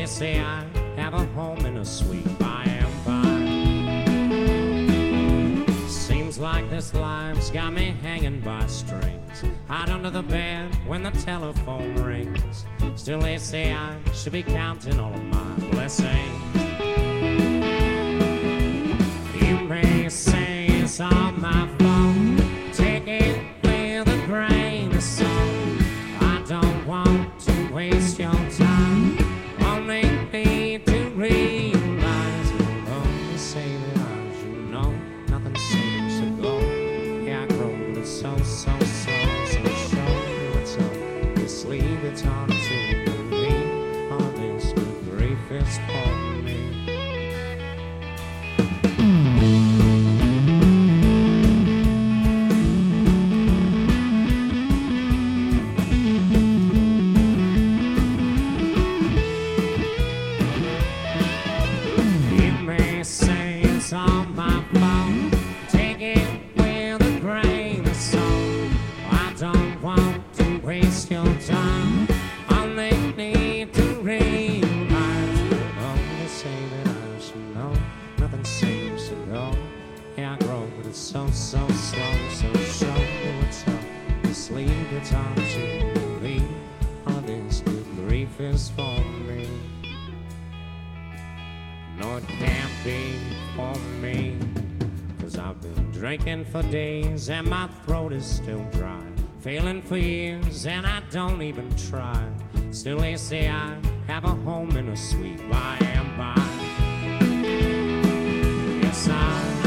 say I have a home in a sweet by and by. Seems like this life's got me hanging by strings, hide under the bed when the telephone rings. Still they say I should be counting all of my blessings. You may say it's all my fault, take it with a grain of salt. I don't want to waste your time, only need to realize. Oh, you say that I should know, nothing seems to go. Yeah, I grow, but it's so slow, so show what's up. This sleep, it's hard to believe. All this good grief is for me. It's all my fault, take it with a grain of salt. I don't want to waste your time, only need to realize. Oh, they say that I should know, nothing seems to go. Yeah, I grow, but it's so slow, so show what's up. The sleep, it's hard to believe. All this good grief is for me. No, it can't be for me, 'cause I've been drinking for days and my throat is still dry. Failing for years and I don't even try. Still they say I have a home in a sweet by and by. Yes, I